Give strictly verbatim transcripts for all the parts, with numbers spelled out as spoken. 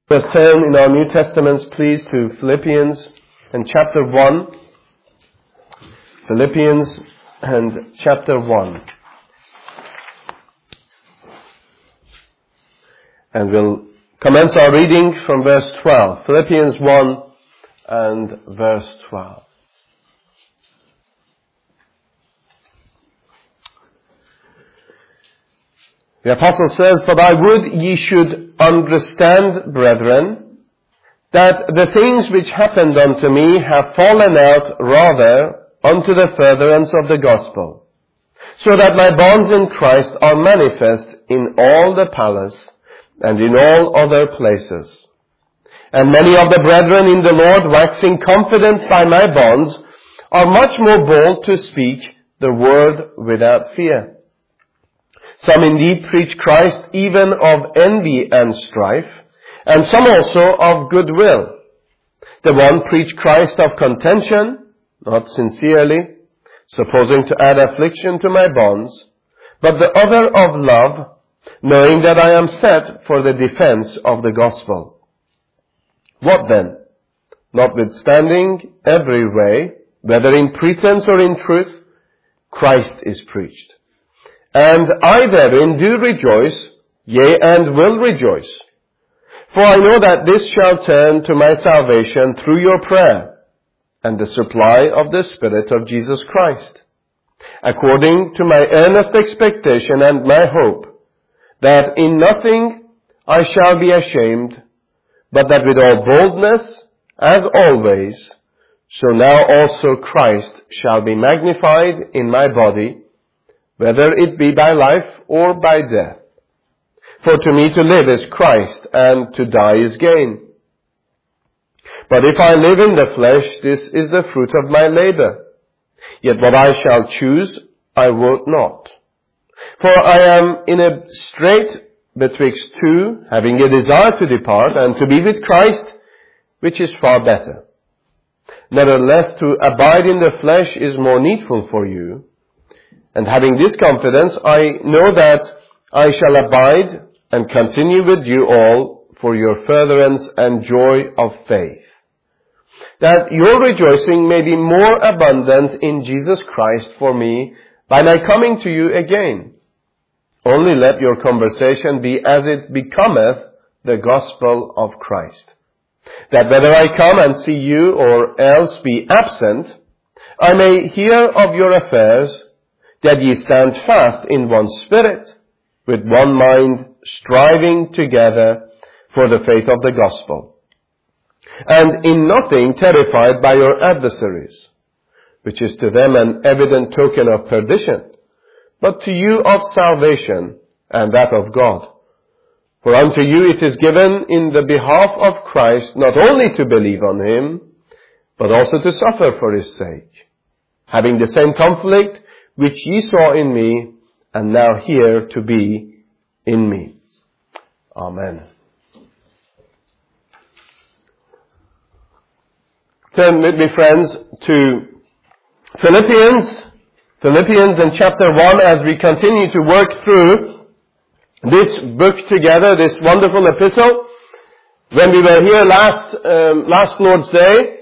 Let's turn in our New Testaments, please, to Philippians and chapter one. Philippians and chapter one. And we'll commence our reading from verse twelve. Philippians one and verse twelve. The apostle says, "But I would ye should understand, brethren, that the things which happened unto me have fallen out rather unto the furtherance of the gospel, so that my bonds in Christ are manifest in all the palace and in all other places. And many of the brethren in the Lord, waxing confident by my bonds, are much more bold to speak the word without fear. Some indeed preach Christ even of envy and strife, and some also of goodwill. The one preach Christ of contention, not sincerely, supposing to add affliction to my bonds, but the other of love, knowing that I am set for the defense of the gospel. What then? Notwithstanding every way, whether in pretense or in truth, Christ is preached. And I therein do rejoice, yea, and will rejoice. For I know that this shall turn to my salvation through your prayer, and the supply of the Spirit of Jesus Christ, according to my earnest expectation and my hope, that in nothing I shall be ashamed, but that with all boldness, as always, so now also Christ shall be magnified in my body, whether it be by life or by death. For to me to live is Christ, and to die is gain. But if I live in the flesh, this is the fruit of my labor. Yet what I shall choose, I wot not. For I am in a strait betwixt two, having a desire to depart, and to be with Christ, which is far better. Nevertheless, to abide in the flesh is more needful for you. And having this confidence, I know that I shall abide and continue with you all for your furtherance and joy of faith, that your rejoicing may be more abundant in Jesus Christ for me by my coming to you again. Only let your conversation be as it becometh the gospel of Christ, that whether I come and see you or else be absent, I may hear of your affairs, that ye stand fast in one spirit, with one mind, striving together for the faith of the gospel, and in nothing terrified by your adversaries, which is to them an evident token of perdition, but to you of salvation, and that of God. For unto you it is given in the behalf of Christ not only to believe on him, but also to suffer for his sake, having the same conflict which ye saw in me, and now hear to be in me. Amen. Turn with me, friends, to Philippians, Philippians in chapter one, as we continue to work through this book together, this wonderful epistle. When we were here last, um, last Lord's Day,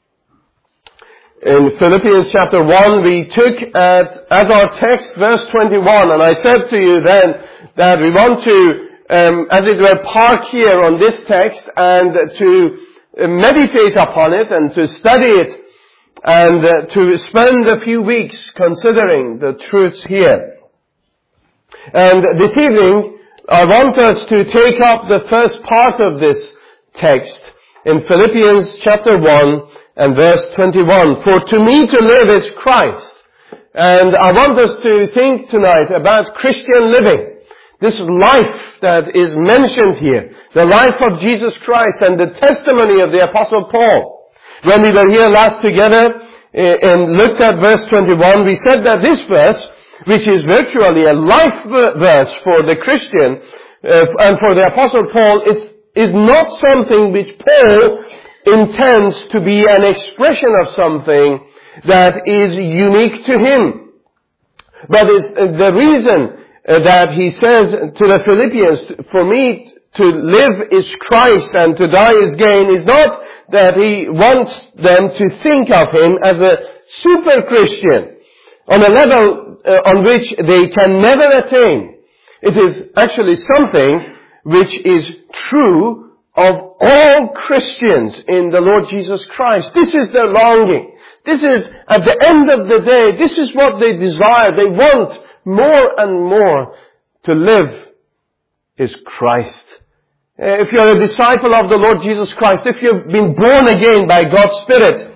in Philippians chapter one, we took at, as our text verse twenty-one, and I said to you then that we want to, um, as it were, park here on this text and to meditate upon it and to study it and uh, to spend a few weeks considering the truths here. And this evening, I want us to take up the first part of this text in Philippians chapter one, and verse twenty-one, for to me to live is Christ. And I want us to think tonight about Christian living. This life that is mentioned here, the life of Jesus Christ and the testimony of the Apostle Paul. When we were here last together and looked at verse twenty-one, we said that this verse, which is virtually a life verse for the Christian uh, and for the Apostle Paul, it's, is not something which Paul intends to be an expression of something that is unique to him. But it's the reason that he says to the Philippians, for me to live is Christ and to die is gain is not that he wants them to think of him as a super Christian on a level uh, on which they can never attain. It is actually something which is true of all Christians in the Lord Jesus Christ. This is their longing. This is, at the end of the day, this is what they desire. They want more and more to live is Christ. If you're a disciple of the Lord Jesus Christ, if you've been born again by God's Spirit,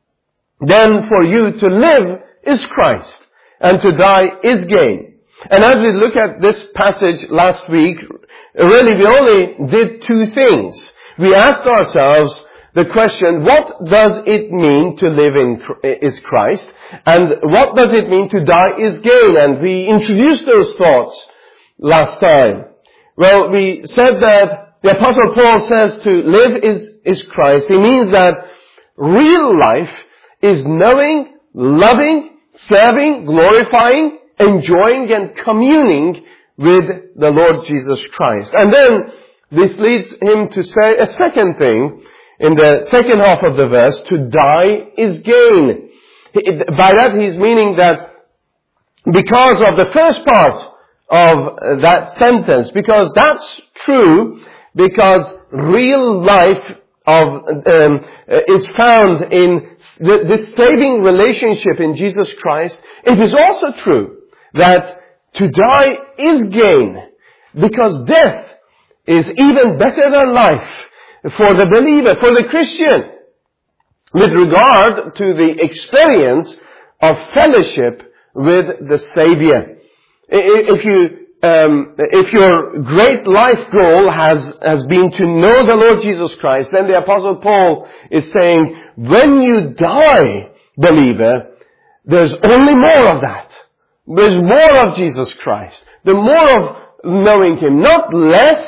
then for you to live is Christ and to die is gain. And as we look at this passage last week, really we only did two things. We asked ourselves the question, what does it mean to live in is Christ? And what does it mean to die is gain? And we introduced those thoughts last time. Well, we said that the Apostle Paul says to live is, is Christ. He means that real life is knowing, loving, serving, glorifying, enjoying and communing with the Lord Jesus Christ. And then this leads him to say a second thing in the second half of the verse, to die is gain. By that he's meaning that because of the first part of that sentence, because that's true, because real life of um, is found in the, this saving relationship in Jesus Christ, it is also true that to die is gain, because death is even better than life for the believer, for the Christian, with regard to the experience of fellowship with the Savior. If you Um, if your great life goal has, has been to know the Lord Jesus Christ, then the Apostle Paul is saying, when you die, believer, there's only more of that. There's more of Jesus Christ. The more of knowing Him. Not less,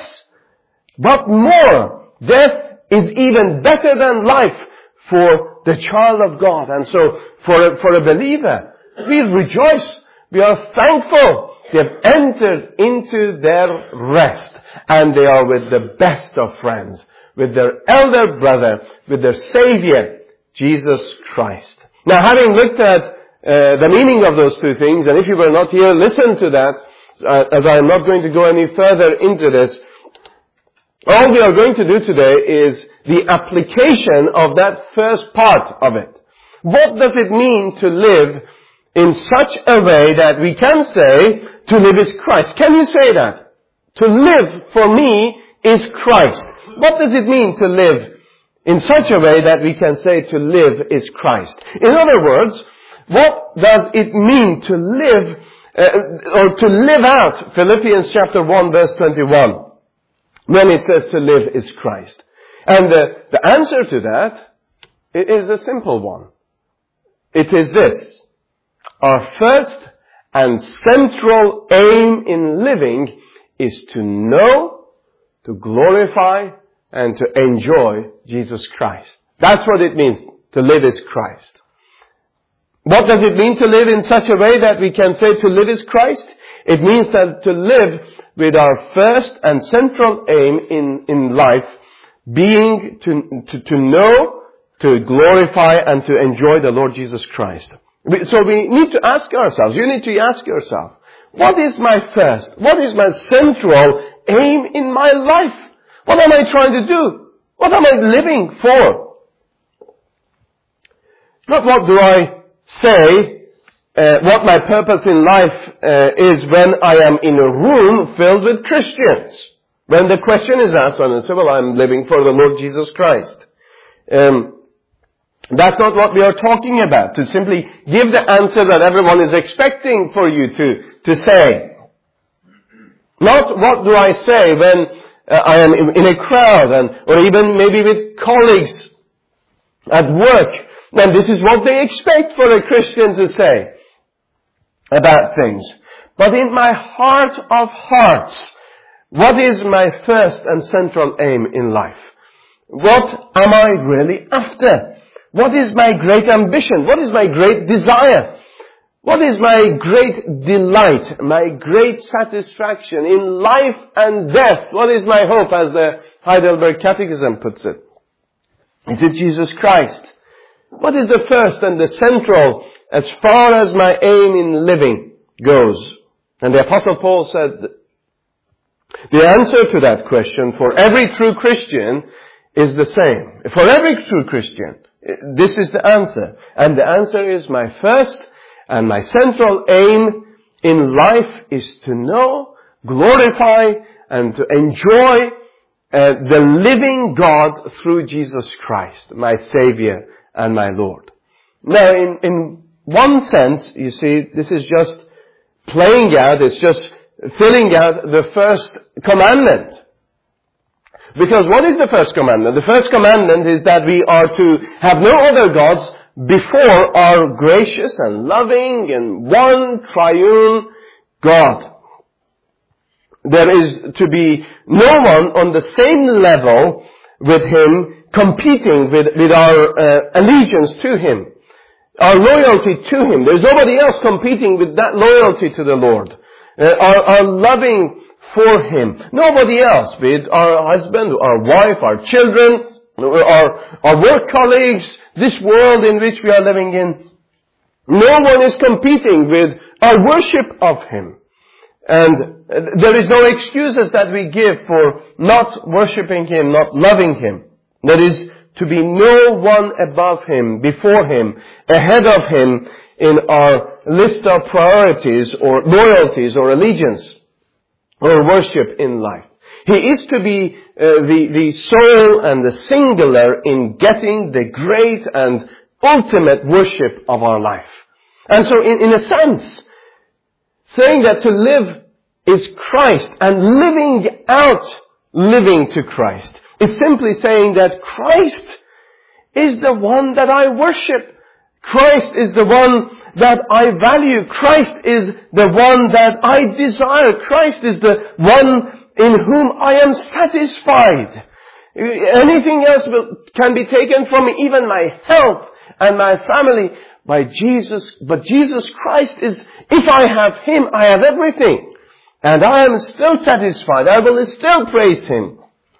but more. Death is even better than life for the child of God. And so, for a, for a believer, we rejoice. We are thankful. They have entered into their rest, and they are with the best of friends, with their elder brother, with their Savior, Jesus Christ. Now, having looked at uh, the meaning of those two things, and if you were not here, listen to that, uh, as I am not going to go any further into this. All we are going to do today is the application of that first part of it. What does it mean to live in such a way that we can say, to live is Christ? Can you say that? To live for me is Christ. What does it mean to live in such a way that we can say to live is Christ? In other words, what does it mean to live, uh, or to live out Philippians chapter one verse twenty-one, when it says to live is Christ? And uh, the answer to that is a simple one. It is this. Our first and central aim in living is to know, to glorify, and to enjoy Jesus Christ. That's what it means to live is Christ. What does it mean to live in such a way that we can say to live is Christ? It means that to live with our first and central aim in, in life being to, to, to know, to glorify, and to enjoy the Lord Jesus Christ. So we need to ask ourselves, you need to ask yourself, what is my first, what is my central aim in my life? What am I trying to do? What am I living for? Not what do I say, uh, what my purpose in life uh, is when I am in a room filled with Christians. When the question is asked, and I say, well, I'm living for the Lord Jesus Christ. Um, That's not what we are talking about, to simply give the answer that everyone is expecting for you to, to say. Not what do I say when uh, I am in, in a crowd, and or even maybe with colleagues at work. And this is what they expect for a Christian to say about things. But in my heart of hearts, what is my first and central aim in life? What am I really after? What is my great ambition? What is my great desire? What is my great delight, my great satisfaction in life and death? What is my hope, as the Heidelberg Catechism puts it? Is it Jesus Christ? What is the first and the central as far as my aim in living goes? And the Apostle Paul said, the answer to that question for every true Christian is the same. For every true Christian, this is the answer. And the answer is, my first and my central aim in life is to know, glorify, and to enjoy uh, the living God through Jesus Christ, my Savior and my Lord. Now, in, in one sense, you see, this is just playing out, it's just filling out the first commandment. Because what is the first commandment? The first commandment is that we are to have no other gods before our gracious and loving and one triune God. There is to be no one on the same level with Him, competing with, with our uh, allegiance to Him, our loyalty to Him. There's nobody else competing with that loyalty to the Lord. Uh, our, our loving for Him. Nobody else, be it our husband, our wife, our children, our, our work colleagues, this world in which we are living in. No one is competing with our worship of Him. And there is no excuses that we give for not worshiping Him, not loving Him. There is to be no one above Him, before Him, ahead of Him in our list of priorities or loyalties or allegiance or worship in life. He is to be uh, the, the sole and the singular in getting the great and ultimate worship of our life. And so in, in a sense, saying that to live is Christ and living out living to Christ is simply saying that Christ is the one that I worship. Christ is the one that I value. Christ is the one that I desire. Christ is the one in whom I am satisfied. Anything else will, can be taken from me, even my health and my family, by Jesus. But Jesus Christ is, if I have Him, I have everything. And I am still satisfied. I will still praise Him.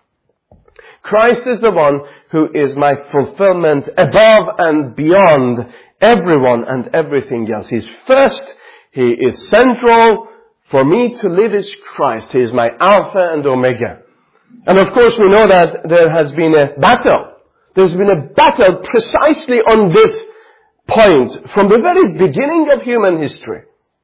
Christ is the one who is my fulfillment above and beyond everyone and everything else. He's first. He is central. For me to live is Christ. He is my Alpha and Omega. And of course we know that there has been a battle. There's been a battle precisely on this point from the very beginning of human history.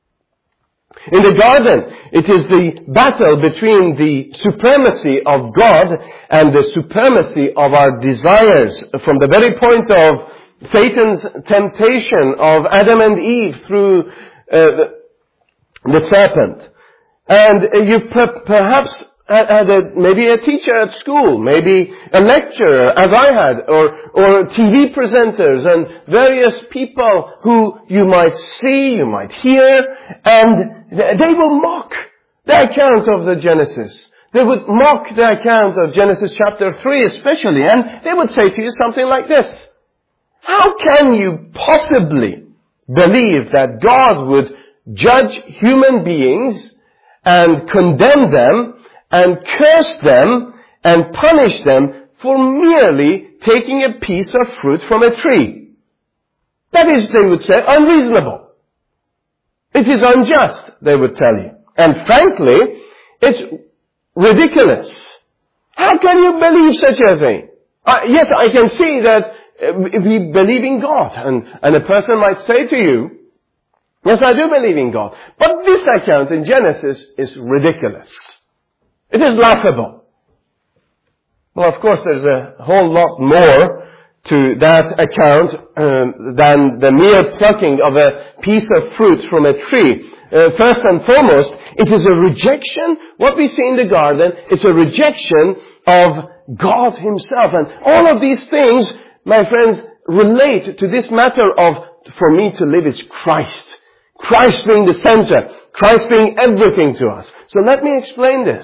In the garden, it is the battle between the supremacy of God and the supremacy of our desires. From the very point of Satan's temptation of Adam and Eve through uh, the, the serpent. And you per- perhaps had a, maybe a teacher at school, maybe a lecturer, as I had, or, or T V presenters and various people who you might see, you might hear, and they will mock the account of the Genesis. They would mock the account of Genesis chapter three especially, and they would say to you something like this: how can you possibly believe that God would judge human beings and condemn them and curse them and punish them for merely taking a piece of fruit from a tree? That is, they would say, unreasonable. It is unjust, they would tell you. And frankly, it's ridiculous. How can you believe such a thing? Uh, yes, I can see that uh, we believe in God. And, and a person might say to you, yes, I do believe in God. But this account in Genesis is ridiculous. It is laughable. Well, of course, there's a whole lot more to that account um, than the mere plucking of a piece of fruit from a tree. Uh, first and foremost, it is a rejection. What we see in the garden is a rejection of God Himself. And all of these things, my friends, relate to this matter of, for me to live is Christ. Christ being the center. Christ being everything to us. So let me explain this.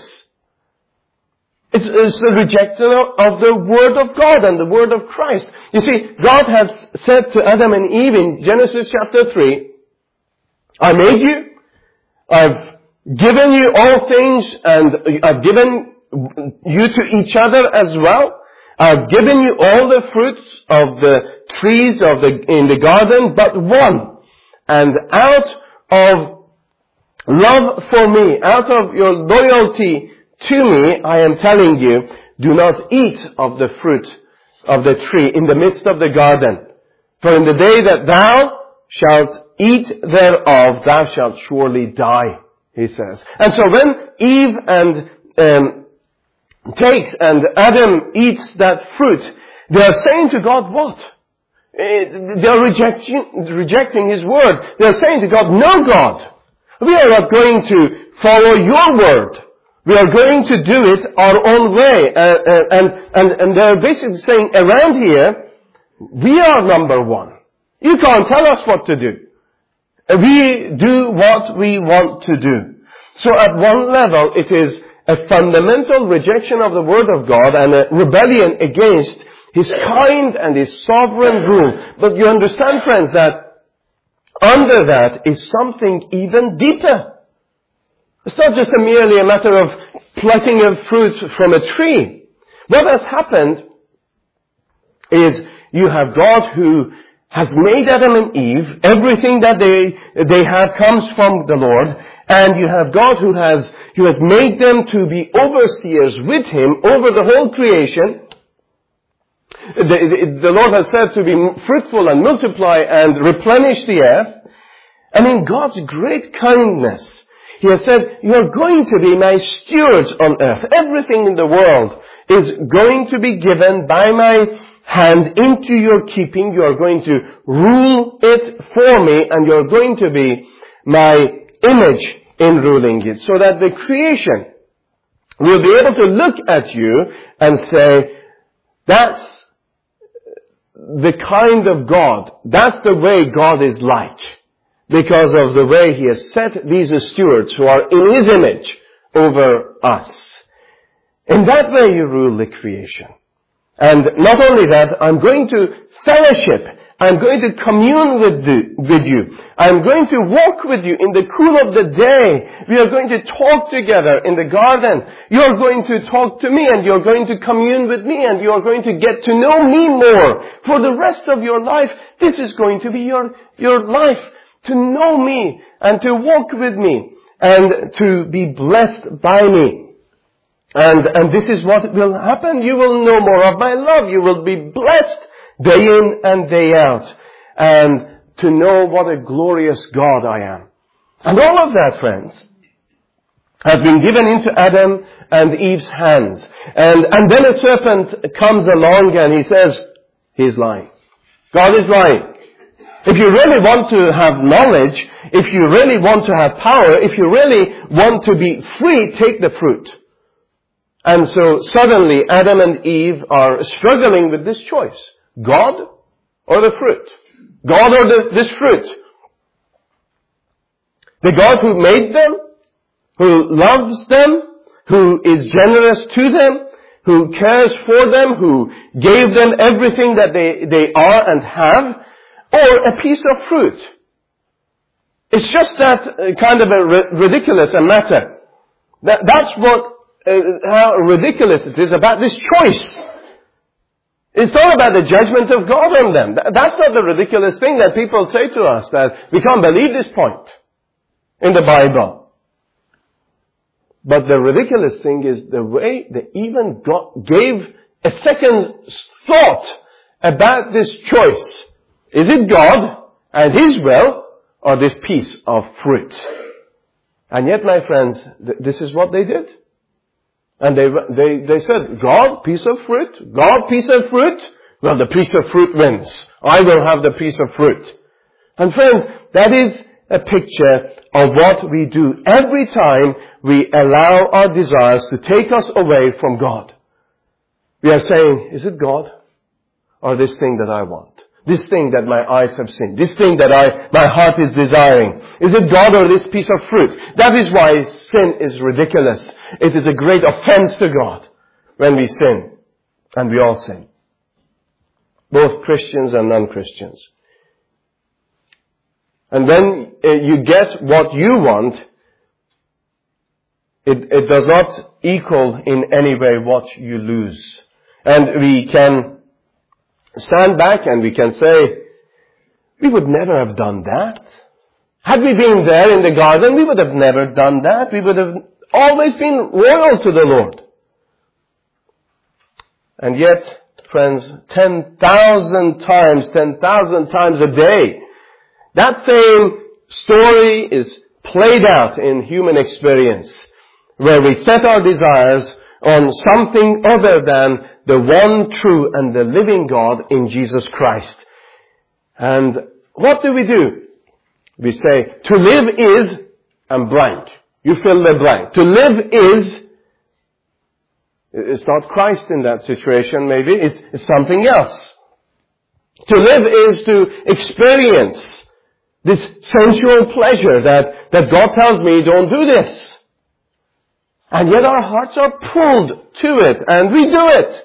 It's, it's the rejection of, of the Word of God and the Word of Christ. You see, God has said to Adam and Eve in Genesis chapter three, I made you. I've given you all things, and I've given you to each other as well. I've given you all the fruits of the trees of the, in the garden, but one. And out of love for me, out of your loyalty to me, I am telling you, do not eat of the fruit of the tree in the midst of the garden. For in the day that thou shalt eat thereof, thou shalt surely die, he says. And so when Eve and um, takes and Adam eats that fruit, they are saying to God what? They are rejecting, rejecting His word. They are saying to God, no God, we are not going to follow your word. We are going to do it our own way. Uh, uh, and, and, and they're basically saying around here, we are number one. You can't tell us what to do. We do what we want to do. So at one level, it is a fundamental rejection of the Word of God and a rebellion against His kind and His sovereign rule. But you understand, friends, that under that is something even deeper. It's not just a merely a matter of plucking a fruit from a tree. What has happened is you have God who has made Adam and Eve. Everything that they they have comes from the Lord. And you have God who has who has made them to be overseers with Him over the whole creation. The, the, the Lord has said to be fruitful and multiply and replenish the earth. And in God's great kindness, He has said, you are going to be my stewards on earth. Everything in the world is going to be given by my hand into your keeping. You are going to rule it for me, and you are going to be my image in ruling it. So that the creation will be able to look at you and say, that's the kind of God, that's the way God is like. Because of the way He has set these stewards who are in His image over us. In that way you rule the creation. And not only that, I'm going to fellowship. I'm going to commune with, the, with you. I'm going to walk with you in the cool of the day. We are going to talk together in the garden. You're going to talk to me and you're going to commune with me and you're going to get to know me more. For the rest of your life, this is going to be your, your life. To know me and to walk with me and to be blessed by me. And, and this is what will happen. You will know more of my love. You will be blessed day in and day out. And to know what a glorious God I am. And all of that, friends, has been given into Adam and Eve's hands. And, and then a serpent comes along and he says, he's lying. God is lying. If you really want to have knowledge, if you really want to have power, if you really want to be free, take the fruit. And so suddenly Adam and Eve are struggling with this choice. God or the fruit? God or the, this fruit? The God who made them, who loves them, who is generous to them, who cares for them, who gave them everything that they, they are and have, or a piece of fruit. It's just that uh, kind of a ri- ridiculous a matter. That, that's what, uh, how ridiculous it is about this choice. It's not about the judgment of God on them. That, that's not the ridiculous thing that people say to us, that we can't believe this point in the Bible. But the ridiculous thing is the way they even got, gave a second thought about this choice. Is it God and His will or this piece of fruit? And yet, my friends, th- this is what they did. And they, they, they said, God, piece of fruit, God, piece of fruit. Well, the piece of fruit wins. I will have the piece of fruit. And friends, that is a picture of what we do every time we allow our desires to take us away from God. We are saying, is it God or this thing that I want? This thing that my eyes have seen. This thing that I, my heart is desiring. Is it God or this piece of fruit? That is why sin is ridiculous. It is a great offense to God when we sin. And we all sin. Both Christians and non-Christians. And when uh, you get what you want, it, it does not equal in any way what you lose. And we can stand back and we can say, we would never have done that. Had we been there in the garden, we would have never done that. We would have always been loyal to the Lord. And yet, friends, ten thousand times, ten thousand times a day, that same story is played out in human experience, where we set our desires on something other than the one true and the living God in Jesus Christ. And what do we do? We say, to live is, and blank. You fill the blank. To live is, it's not Christ in that situation maybe, it's, it's something else. To live is to experience this sensual pleasure that, that God tells me, don't do this. And yet our hearts are pulled to it, and we do it.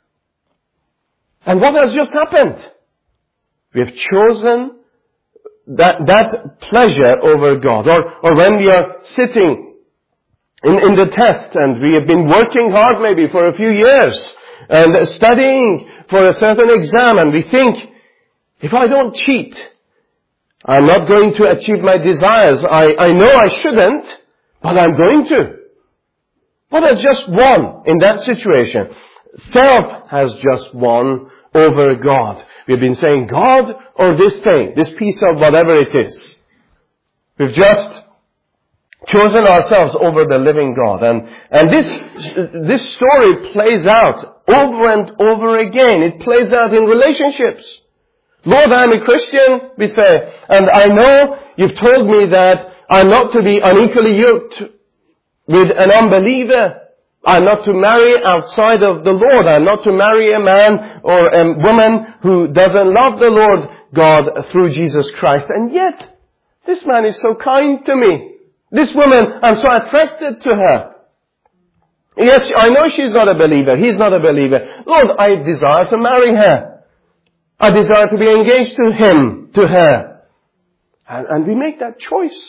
And what has just happened? We have chosen that, that pleasure over God. Or, or when we are sitting in, in the test and we have been working hard maybe for a few years and studying for a certain exam, and we think, if I don't cheat, I'm not going to achieve my desires. I, I know I shouldn't, but I'm going to. What has just won in that situation? Self has just won over God. We've been saying, God or this thing, this piece of whatever it is. We've just chosen ourselves over the living God. And, and this, this story plays out over and over again. It plays out in relationships. Lord, I'm a Christian, we say, and I know you've told me that I'm not to be unequally yoked with an unbeliever. I'm not to marry outside of the Lord. I'm not to marry a man or a woman who doesn't love the Lord God through Jesus Christ. And yet, this man is so kind to me. This woman, I'm so attracted to her. Yes, I know she's not a believer. He's not a believer. Lord, I desire to marry her. I desire to be engaged to him, to her. And, and we make that choice.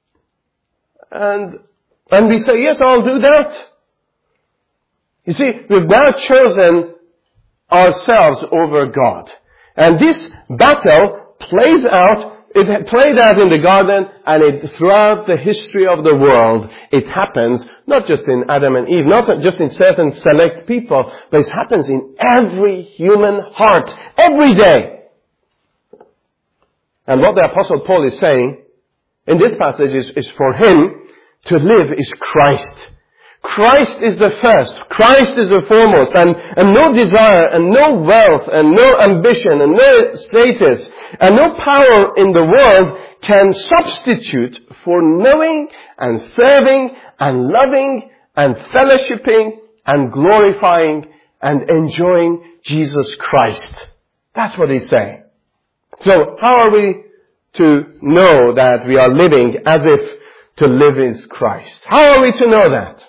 And, and we say, yes, I'll do that. You see, we've now chosen ourselves over God. And this battle plays out, it played out in the garden, and it, throughout the history of the world, it happens, not just in Adam and Eve, not just in certain select people, but it happens in every human heart, every day. And what the Apostle Paul is saying in this passage is, is for him to live is Christ. Christ is the first. Christ is the foremost. And, and no desire and no wealth and no ambition and no status and no power in the world can substitute for knowing and serving and loving and fellowshipping and glorifying and enjoying Jesus Christ. That's what he's saying. So how are we to know that we are living as if to live is Christ? How are we to know that?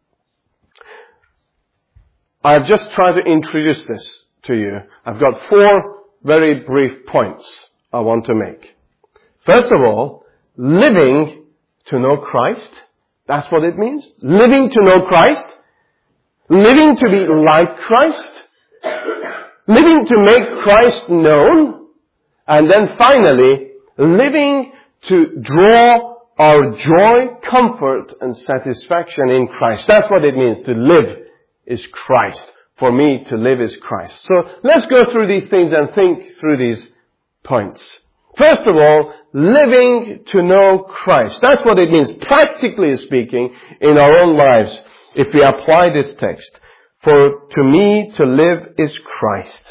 I've just tried to introduce this to you. I've got four very brief points I want to make. First of all, living to know Christ. That's what it means. Living to know Christ. Living to be like Christ. Living to make Christ known. And then finally, living to draw our joy, comfort, and satisfaction in Christ. That's what it means to live is Christ. For me, to live is Christ. So let's go through these things and think through these points. First of all, living to know Christ. That's what it means, practically speaking, in our own lives, if we apply this text. For to me, to live is Christ.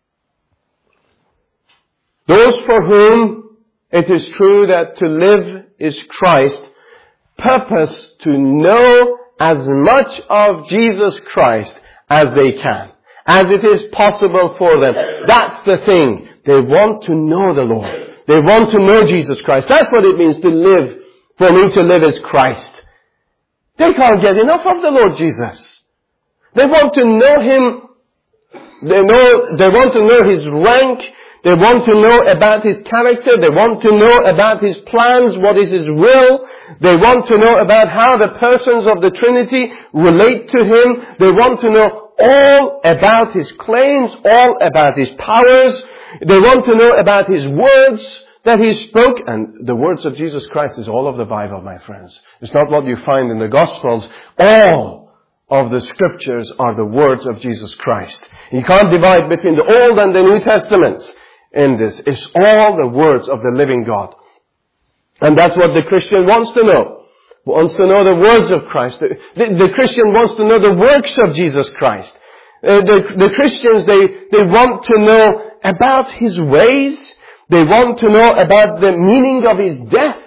Those for whom it is true that to live is Christ, purpose to know as much of Jesus Christ as they can, as it is possible for them. That's the thing. They want to know the Lord. They want to know Jesus Christ. That's what it means to live. For me to live is Christ. They can't get enough of the Lord Jesus. They want to know Him. They know, they want to know His rank. They want to know about His character. They want to know about His plans, what is His will. They want to know about how the persons of the Trinity relate to Him. They want to know all about His claims, all about His powers. They want to know about His words that He spoke. And the words of Jesus Christ is all of the Bible, my friends. It's not what you find in the Gospels. All of the Scriptures are the words of Jesus Christ. You can't divide between the Old and the New Testaments in this. It's all the words of the living God. And that's what the Christian wants to know. Wants to know the words of Christ. The, the, the Christian wants to know the works of Jesus Christ. Uh, the, the Christians, they, they want to know about His ways. They want to know about the meaning of His death,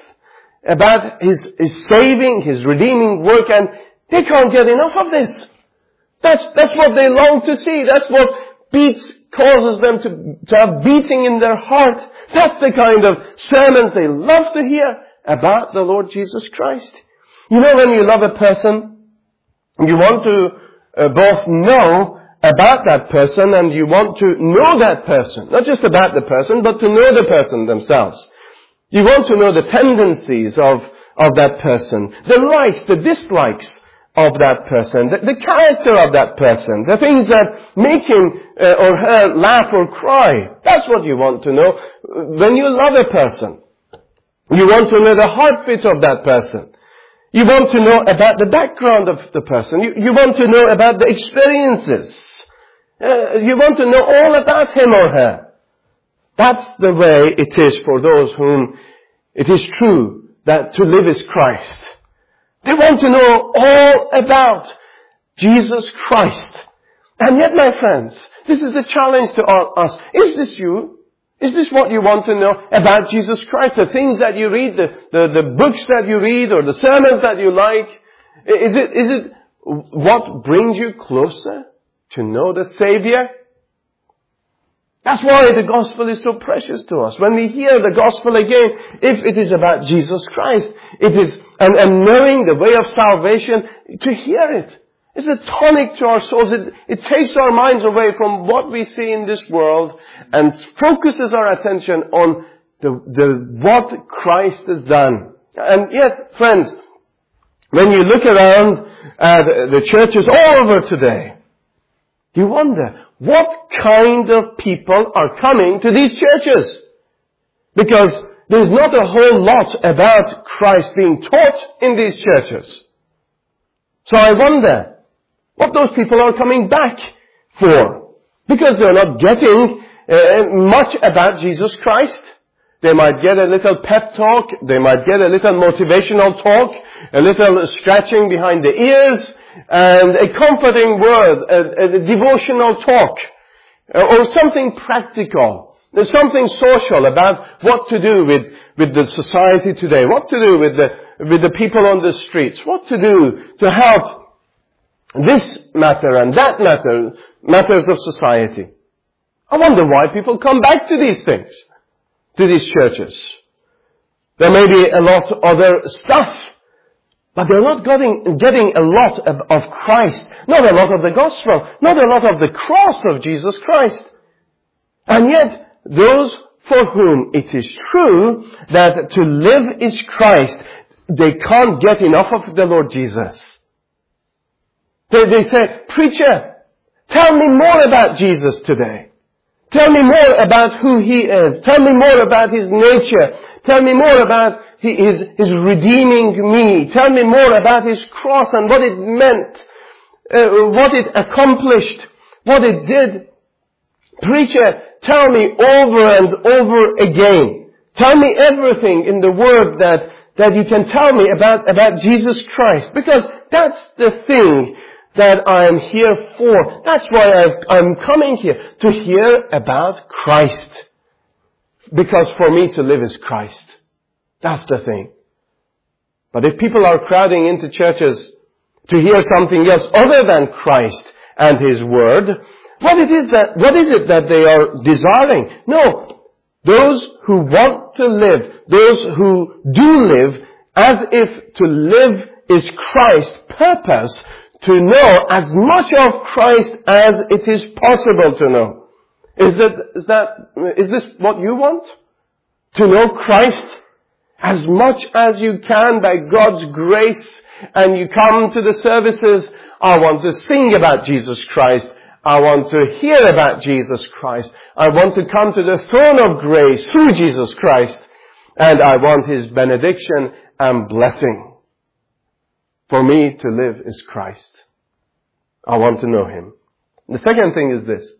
about His, His saving, His redeeming work, and they can't get enough of this. That's, that's what they long to see. That's what beats, causes them to, to have beating in their heart. That's the kind of sermons they love to hear about the Lord Jesus Christ. You know, when you love a person, you want to uh, both know about that person and you want to know that person. Not just about the person, but to know the person themselves. You want to know the tendencies of, of that person, the likes, the dislikes of that person, the, the character of that person, the things that make him uh, or her laugh or cry. That's what you want to know when you love a person. You want to know the heartbeat of that person. You want to know about the background of the person. You, you want to know about the experiences. Uh, you want to know all about him or her. That's the way it is for those whom it is true that to live is Christ. They want to know all about Jesus Christ. And yet, my friends, this is a challenge to all us. Is this you? Is this what you want to know about Jesus Christ? The things that you read, the, the, the books that you read, or the sermons that you like? Is it, is it what brings you closer to know the Savior? That's why the gospel is so precious to us. When we hear the gospel again, if it is about Jesus Christ, it is, and, and knowing the way of salvation, to hear it. It's a tonic to our souls. It, it takes our minds away from what we see in this world and focuses our attention on the, the, what Christ has done. And yet, friends, when you look around at the churches all over today, you wonder, what kind of people are coming to these churches? Because there's not a whole lot about Christ being taught in these churches. So I wonder what those people are coming back for. Because they're not getting uh, much about Jesus Christ. They might get a little pep talk. They might get a little motivational talk. A little scratching behind the ears. And a comforting word, a, a devotional talk, or something practical. There's something social about what to do with, with the society today, what to do with the, with the people on the streets, what to do to help this matter and that matter, matters of society. I wonder why people come back to these things, to these churches. There may be a lot of other stuff, but they're not getting, getting a lot of, of Christ, not a lot of the gospel, not a lot of the cross of Jesus Christ. And yet, those for whom it is true that to live is Christ, they can't get enough of the Lord Jesus. They, they say, preacher, tell me more about Jesus today. Tell me more about who He is. Tell me more about His nature. Tell me more about His, His redeeming me. Tell me more about His cross and what it meant, uh, what it accomplished, what it did. Preacher, tell me over and over again. Tell me everything in the Word that, that you can tell me about, about Jesus Christ. Because that's the thing that I am here for. That's why I've, I'm coming here, to hear about Christ. Because for me to live is Christ. That's the thing. But if people are crowding into churches to hear something else other than Christ and His Word, what it is that, what is it that they are desiring? No. Those who want to live, those who do live, as if to live is Christ's purpose, to know as much of Christ as it is possible to know. Is that, is that, is this what you want? To know Christ as much as you can by God's grace, and you come to the services, I want to sing about Jesus Christ. I want to hear about Jesus Christ. I want to come to the throne of grace through Jesus Christ. And I want His benediction and blessing. For me to live is Christ. I want to know Him. The second thing is this.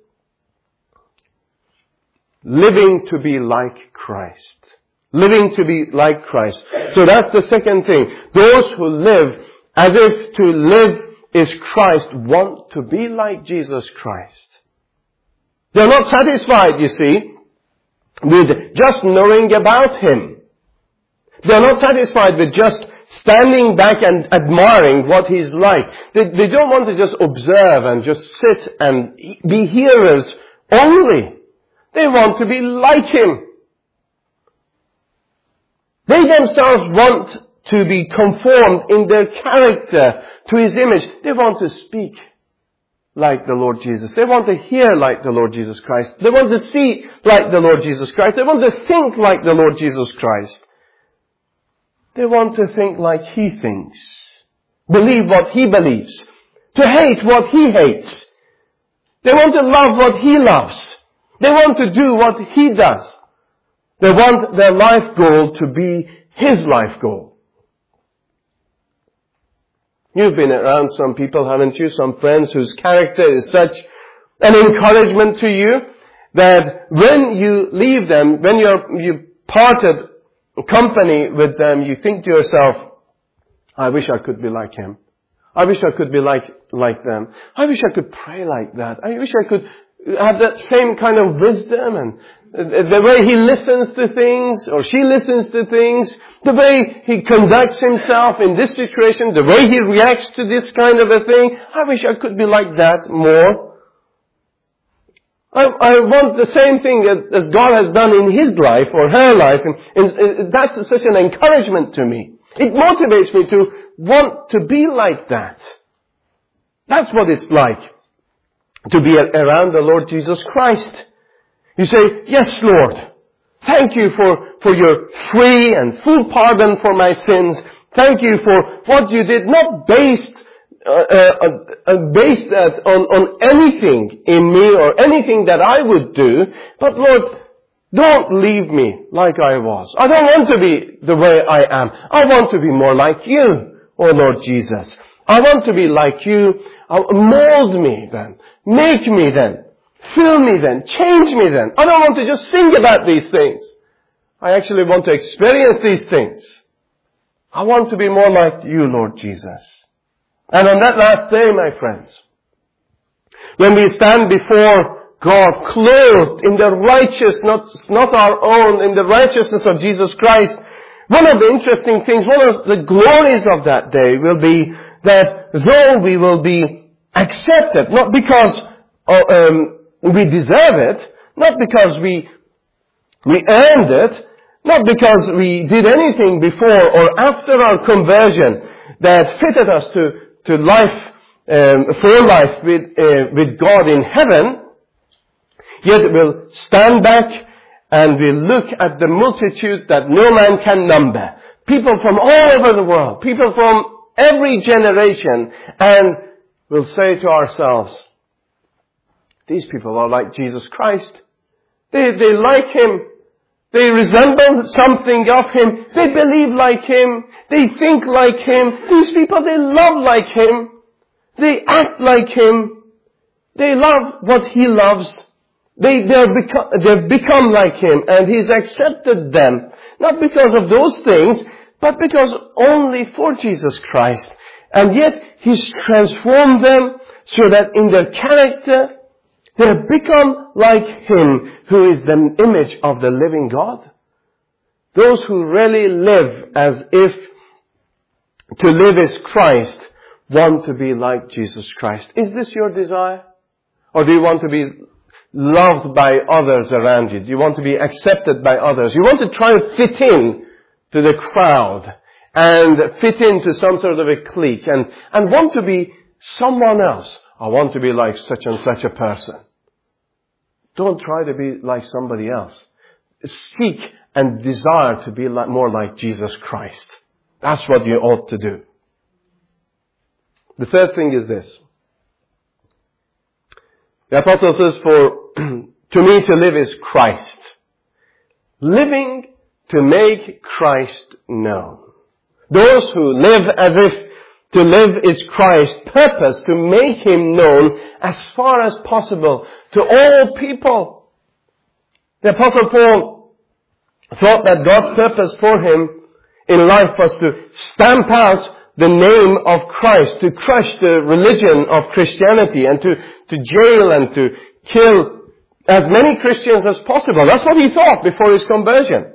Living to be like Christ. Living to be like Christ. So that's the second thing. Those who live as if to live is Christ want to be like Jesus Christ. They're not satisfied, you see, with just knowing about Him. They're not satisfied with just standing back and admiring what He's like. They, they don't want to just observe and just sit and be hearers only. They want to be like Him. They themselves want to be conformed in their character to His image. They want to speak like the Lord Jesus. They want to hear like the Lord Jesus Christ. They want to see like the Lord Jesus Christ. They want to think like the Lord Jesus Christ. They want to think like He thinks. Believe what He believes. To hate what He hates. They want to love what He loves. They want to do what He does. They want their life goal to be His life goal. You've been around some people, haven't you? Some friends whose character is such an encouragement to you that when you leave them, when you're, you parted company with them, you think to yourself, I wish I could be like him. I wish I could be like, like them. I wish I could pray like that. I wish I could have that same kind of wisdom and the way he listens to things or she listens to things, the way he conducts himself in this situation, the way he reacts to this kind of a thing. I wish I could be like that more. I, I want the same thing as God has done in his life or her life. And, and that's such an encouragement to me. It motivates me to want to be like that. That's what it's like to be around the Lord Jesus Christ. You say, yes, Lord, thank you for, for your free and full pardon for my sins. Thank you for what you did, not based, uh, uh, uh, based that on, on anything in me or anything that I would do, but Lord, don't leave me like I was. I don't want to be the way I am. I want to be more like you, oh Lord Jesus. I want to be like you. Mold me then. Make me then. Fill me then. Change me then. I don't want to just think about these things. I actually want to experience these things. I want to be more like you, Lord Jesus. And on that last day, my friends, when we stand before God, clothed in the righteousness, not, not our own, in the righteousness of Jesus Christ, one of the interesting things, one of the glories of that day will be that though we will be accepted, not because uh, um, we deserve it, not because we we earned it, not because we did anything before or after our conversion that fitted us to, to life, um, for life with, uh, with God in heaven, yet we'll stand back and we'll look at the multitudes that no man can number. People from all over the world, people from every generation, and we'll say to ourselves, these people are like Jesus Christ. They, they like Him. They resemble something of Him. They believe like Him. They think like Him. These people, they love like Him. They act like Him. They love what He loves. They, they're become, they've become like Him, and He's accepted them. Not because of those things, but because only for Jesus Christ. And yet, He's transformed them so that in their character, they have become like Him who is the image of the living God. Those who really live as if to live is Christ want to be like Jesus Christ. Is this your desire? Or do you want to be loved by others around you? Do you want to be accepted by others? You want to try to fit in to the crowd and fit into some sort of a clique and, and want to be someone else. I want to be like such and such a person. Don't try to be like somebody else. Seek and desire to be like, more like Jesus Christ. That's what you ought to do. The third thing is this. The apostle says, for to me to live is Christ. Living to make Christ known. Those who live as if to live is Christ, purpose to make Him known as far as possible to all people. The apostle Paul thought that God's purpose for him in life was to stamp out the name of Christ, to crush the religion of Christianity and to, to jail and to kill as many Christians as possible. That's what he thought before his conversion.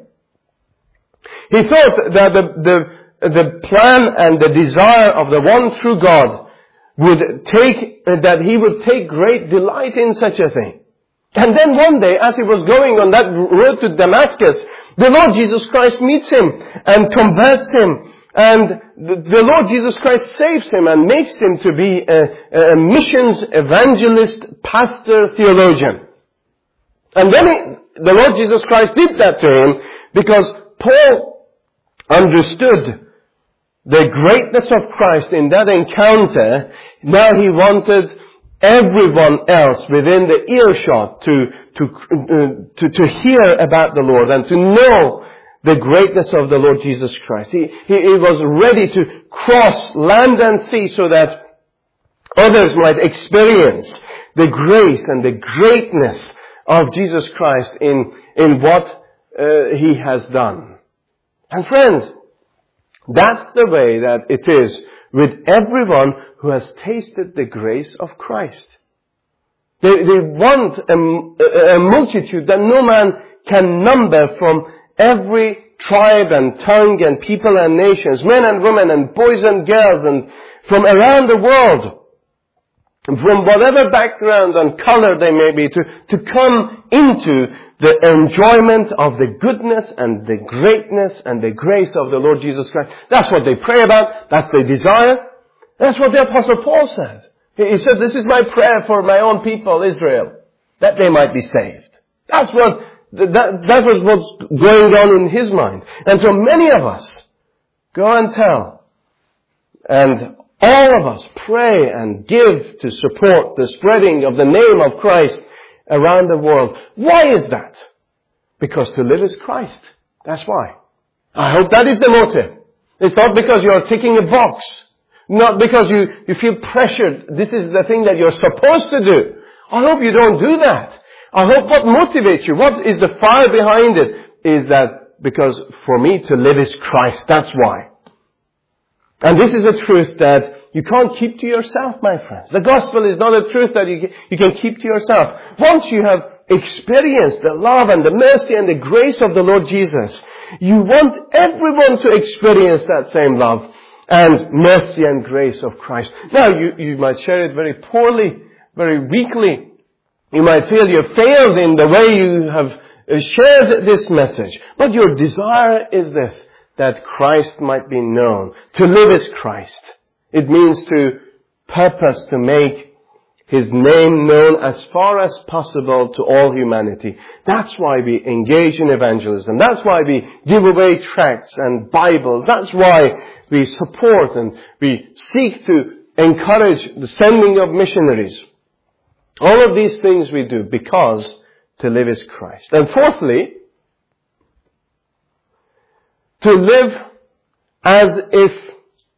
He thought that the, the, the plan and the desire of the one true God would take, that he would take great delight in such a thing. And then one day, as he was going on that road to Damascus, the Lord Jesus Christ meets him and converts him. And the Lord Jesus Christ saves him and makes him to be a, a missions evangelist, pastor, theologian. And then he, the Lord Jesus Christ did that to him because Paul understood the greatness of Christ in that encounter. Now he wanted everyone else within the earshot to, to, uh, to, to hear about the Lord and to know the greatness of the Lord Jesus Christ. He, he, he was ready to cross land and sea so that others might experience the grace and the greatness of Jesus Christ in, in what uh, He has done. And friends, that's the way that it is with everyone who has tasted the grace of Christ. They, they want a, a multitude that no man can number from every tribe and tongue and people and nations, men and women and boys and girls and from around the world, from whatever background and color they may be, to, to come into the enjoyment of the goodness and the greatness and the grace of the Lord Jesus Christ. That's what they pray about. That's their desire. That's what the Apostle Paul says. He said, this is my prayer for my own people, Israel, that they might be saved. That's what, that, that was what's going on in his mind. And so many of us go and tell, and all of us pray and give to support the spreading of the name of Christ around the world. Why is that? Because to live is Christ. That's why. I hope that is the motive. It's not because you are ticking a box. Not because you, you feel pressured. This is the thing that you're supposed to do. I hope you don't do that. I hope what motivates you, what is the fire behind it, is that because for me to live is Christ. That's why. And this is a truth that you can't keep to yourself, my friends. The gospel is not a truth that you, you can keep to yourself. Once you have experienced the love and the mercy and the grace of the Lord Jesus, you want everyone to experience that same love and mercy and grace of Christ. Now, you, you might share it very poorly, very weakly. You might feel you failed in the way you have shared this message. But your desire is this, that Christ might be known. To live is Christ. It means to purpose to make His name known as far as possible to all humanity. That's why we engage in evangelism. That's why we give away tracts and Bibles. That's why we support and we seek to encourage the sending of missionaries. All of these things we do because to live is Christ. And fourthly, to live as if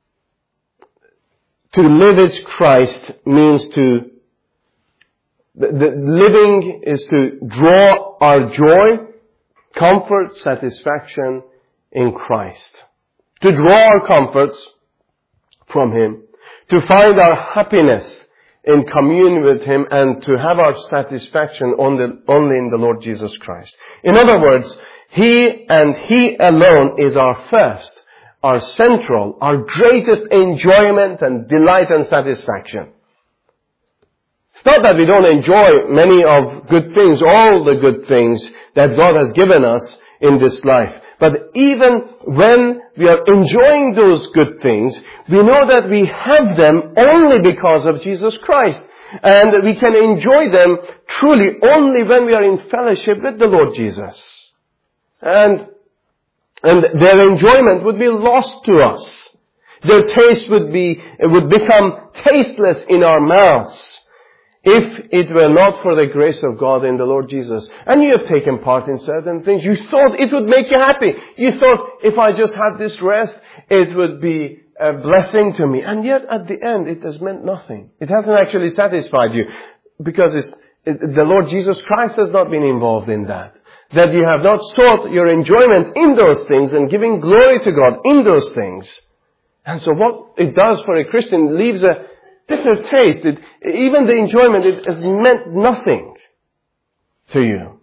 to live is Christ means to, the, the living is to draw our joy, comfort, satisfaction in Christ. To draw our comforts from Him. To find our happiness in communion with Him and to have our satisfaction on the, only in the Lord Jesus Christ. In other words, He and He alone is our first, our central, our greatest enjoyment and delight and satisfaction. It's not that we don't enjoy many of good things, all the good things that God has given us in this life. But even when we are enjoying those good things, we know that we have them only because of Jesus Christ. And we can enjoy them truly only when we are in fellowship with the Lord Jesus. And, and their enjoyment would be lost to us. Their taste would be, would become tasteless in our mouths if it were not for the grace of God in the Lord Jesus. And you have taken part in certain things. You thought it would make you happy. You thought, if I just had this rest, it would be a blessing to me. And yet, at the end, it has meant nothing. It hasn't actually satisfied you. Because it's, it, the Lord Jesus Christ has not been involved in that. That you have not sought your enjoyment in those things and giving glory to God in those things. And so what it does for a Christian leaves a bitter taste. It, even the enjoyment, it has meant nothing to you.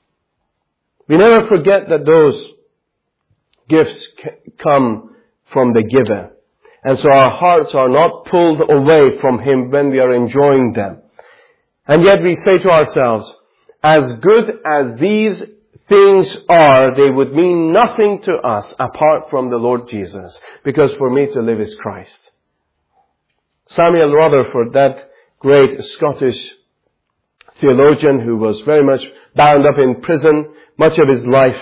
We never forget that those gifts come from the giver. And so our hearts are not pulled away from Him when we are enjoying them. And yet we say to ourselves, as good as these things are, they would mean nothing to us apart from the Lord Jesus. Because for me to live is Christ. Samuel Rutherford, that great Scottish theologian who was very much bound up in prison much of his life,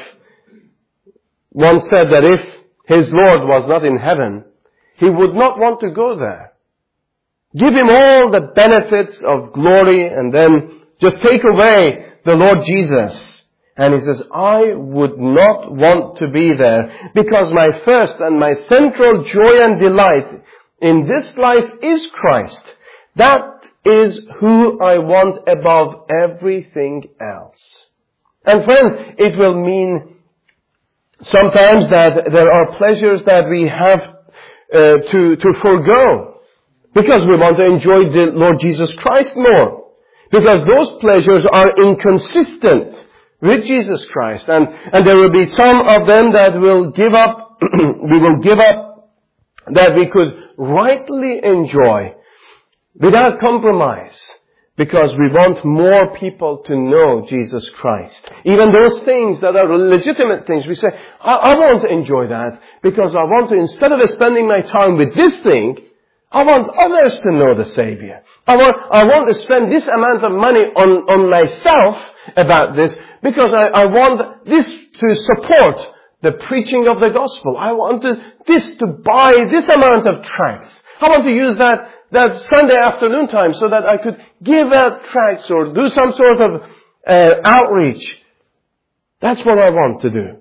once said that if his Lord was not in heaven, he would not want to go there. Give Him all the benefits of glory and then just take away the Lord Jesus. And he says, I would not want to be there because my first and my central joy and delight in this life is Christ. That is who I want above everything else. And friends, it will mean sometimes that there are pleasures that we have uh, to, to forego because we want to enjoy the Lord Jesus Christ more. Because those pleasures are inconsistent with Jesus Christ. And, and there will be some of them that will give up, we will give up that we could rightly enjoy without compromise. Because we want more people to know Jesus Christ. Even those things that are legitimate things, we say, I, I want to enjoy that because I want to, instead of spending my time with this thing, I want others to know the Savior. I want, I want to spend this amount of money on, on myself about this because I, I want this to support the preaching of the gospel. I want to, this to buy this amount of tracts. I want to use that that Sunday afternoon time so that I could give out tracts or do some sort of uh, outreach. That's what I want to do.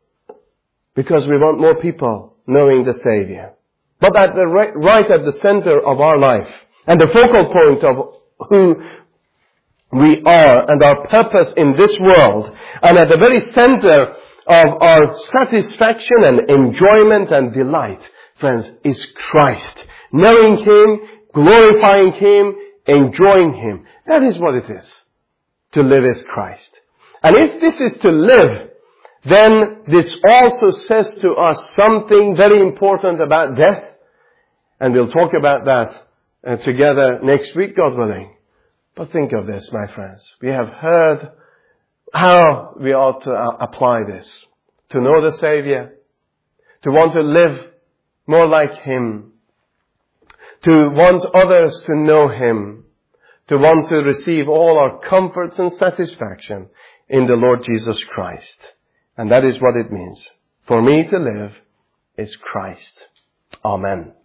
Because we want more people knowing the Savior. But at the right, right at the center of our life and the focal point of who we are and our purpose in this world and at the very center of our satisfaction and enjoyment and delight, friends, is Christ. Knowing Him, glorifying Him, enjoying Him. That is what it is. To live is Christ. And if this is to live, then this also says to us something very important about death. And we'll talk about that uh, together next week, God willing. But think of this, my friends. We have heard how we ought to uh, apply this. To know the Savior. To want to live more like Him. To want others to know Him. To want to receive all our comforts and satisfaction in the Lord Jesus Christ. And that is what it means. For me to live is Christ. Amen.